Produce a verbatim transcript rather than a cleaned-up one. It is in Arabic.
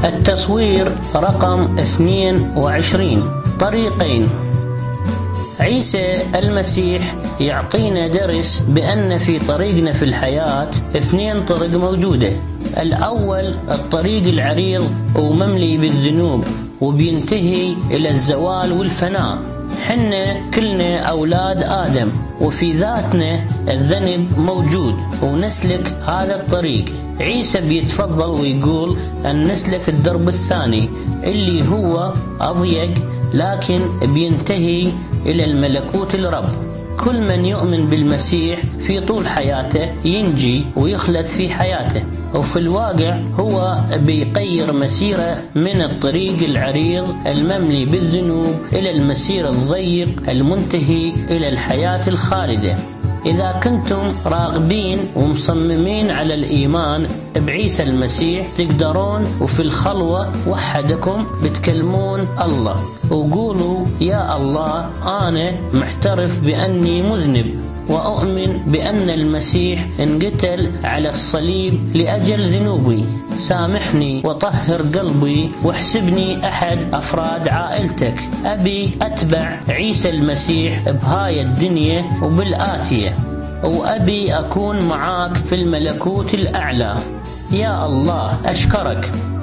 التصوير رقم اثنين وعشرين. طريقين. عيسى المسيح يعطينا درس بأن في طريقنا في الحياة اثنين طرق موجودة. الأول الطريق العريض ومملي بالذنوب وبينتهي إلى الزوال والفناء. حنا كلنا أولاد آدم وفي ذاتنا الذنب موجود ونسلك هذا الطريق. عيسى بيتفضل ويقول أن نسلك الدرب الثاني اللي هو أضيق لكن بينتهي إلى الملكوت الرب. كل من يؤمن بالمسيح في طول حياته ينجي ويخلد في حياته، وفي الواقع هو بيغير مسيرة من الطريق العريض المملي بالذنوب إلى المسير الضيق المنتهي إلى الحياة الخالدة. إذا كنتم راغبين ومصممين على الإيمان بعيسى المسيح تقدرون وفي الخلوة وحدكم بتكلمون الله وقولوا: يا الله، أنا محترف بأني مذنب وأؤمن بأن المسيح انقتل على الصليب لأجل ذنوبي. سامحني وطهر قلبي واحسبني أحد أفراد عائلتك. أبي أتبع عيسى المسيح بهاي الدنيا وبالآتية، وأبي أكون معاك في الملكوت الأعلى. يا الله، أشكرك